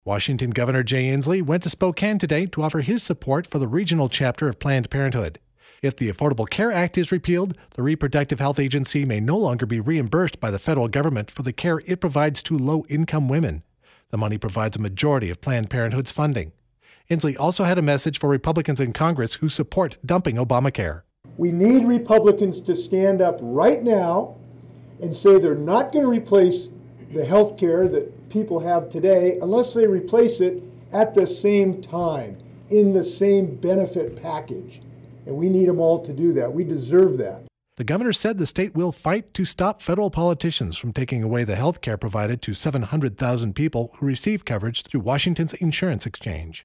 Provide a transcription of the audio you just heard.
Washington Governor Jay Inslee went to Spokane today to offer his support for the regional chapter of Planned Parenthood. If the Affordable Care Act is repealed, the Reproductive Health Agency may no longer be reimbursed by the federal government for the care it provides to low-income women. The money provides a majority of Planned Parenthood's funding. Inslee also had a message for Republicans in Congress who support dumping Obamacare. We need Republicans to stand up right now and say they're not going to replace the health care that people have today unless they replace it at the same time, in the same benefit package. And we need them all to do that. We deserve that. The governor said the state will fight to stop federal politicians from taking away the health care provided to 700,000 people who receive coverage through Washington's insurance exchange.